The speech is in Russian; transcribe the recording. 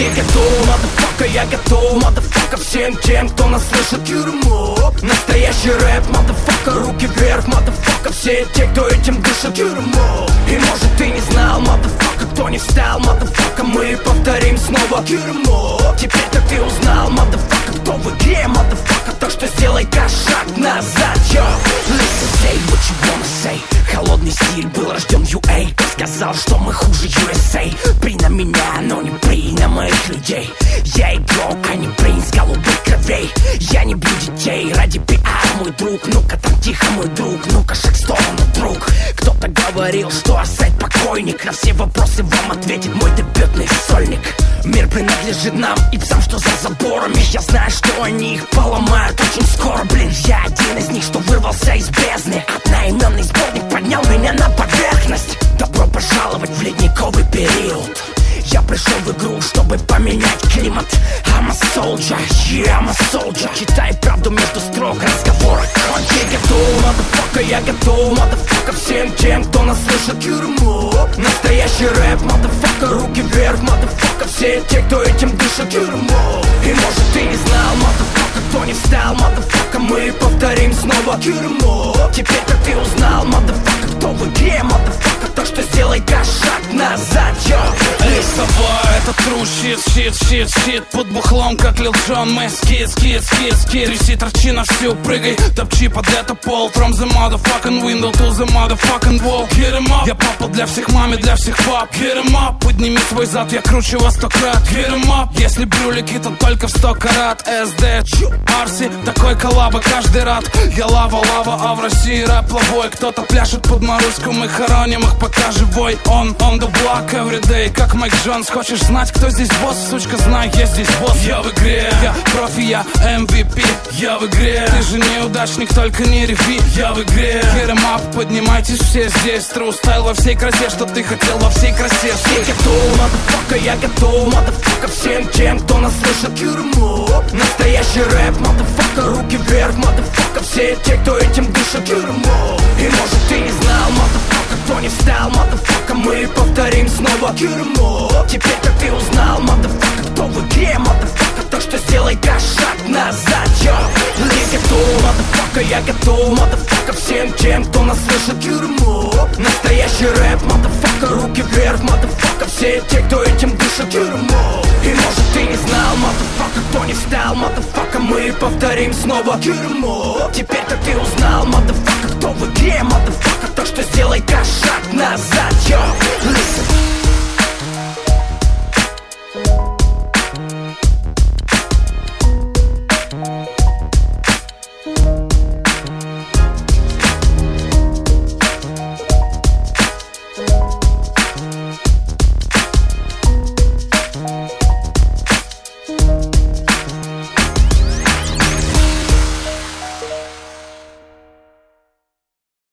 Я готов, motherfucker, я готов, motherfucker, всем тем, кто нас слышит. Тюрьму, настоящий рэп, motherfucker, руки вверх, motherfucker, все те, кто этим дышит. Тюрьму, и может ты не знал, motherfucker, кто не встал, motherfucker, мы повторим снова. Тюрьму, теперь-то ты узнал, motherfucker, кто в игре, motherfucker, так что сделай-ка шаг назад, yo. Listen, say what you wanna say. Холодный стиль был рожден в UA. Кто сказал, что мы хуже USA? При на меня, но не при на моих людей. Я игрок, а не принц голубых кровей. Я не бью детей ради пиар, мой друг. Ну-ка там тихо, мой друг, ну-ка шаг в сторону, друг. Кто-то говорил, что Арсайд покойник. На все вопросы вам ответит мой дебютный сольник. Мир принадлежит нам и псам, что за заборами. Я знаю, что они их поломают очень скоро, блин. Я один из них, что вырвался из бездны. Одноименный сборник поднял меня на поверхность. Добро пожаловать в ледниковый период. Я пришел в игру, чтобы поменять климат. I'm a soldier, yeah, I'm a soldier. Читай правду между строк, разговор окончен. Я готов, motherfucker, я готов, motherfucker, всем тем, кто нас слышит. Тюрьму, настоящий рэп, motherfucker, руки вверх, motherfucker, все те, кто этим дышит. Тюрьму, и может ты не знал, motherfucker, кто не встал, motherfucker, мы повторим снова. Тюрьму, теперь-то ты узнал, motherfucker, кто в игре, motherfucker, так что сделай-ка шаг назад, yo. Это true shit. Под бухлом, как Лил Джон, мы скид. Тряси, торчи на всю, прыгай, топчи под это пол. From the motherfucking window to the motherfucking wall. Get him up. Я папа для всех маме, для всех пап. Get him up. Подними свой зад, я круче вас 100 крат. Get him up. Если брюлики, то только в 100 карат. SD, Арси, такой коллаба, каждый рад. Я лава, а в России рэп плавой. Кто-то пляшет под Маруску, мы хороним их, пока живой. On the block everyday, как Майк Джонс. Хочешь знать, кто здесь босс? Сучка, знай, я здесь босс. Я в игре, я профи, я MVP. Я в игре, ты же неудачник, только не реви. Я в игре, get em up, поднимайтесь все здесь. True style во всей красе, что ты хотел во всей красе. Я готов, motherfucker, я готов, motherfucker, всем тем, кто нас слышит. Тюрьму, настоящий рэп, motherfucker, руки вверх, motherfucker, все те, кто этим дышит. Тюрьму, и может ты не знал, motherfucker, кто не встал, motherfucker, мы повторим снова. Тюрьму, теперь-то ты узнал, motherfucker, кто в игре, motherfucker, так что сделай-ка шаг назад, yo. Я готов, motherfucker, я готов, motherfucker, всем тем, кто нас слышит. Тюрьму, настоящий рэп, motherfucker, руки вверх, motherfucker, все те, кто этим дышит. Тюрьму, и может ты не знал, motherfucker, кто не встал, motherfucker, мы повторим снова. Тюрьму, теперь-то ты узнал, motherfucker, кто в игре, motherfucker, так что сделай-ка шаг назад, yo. Listen.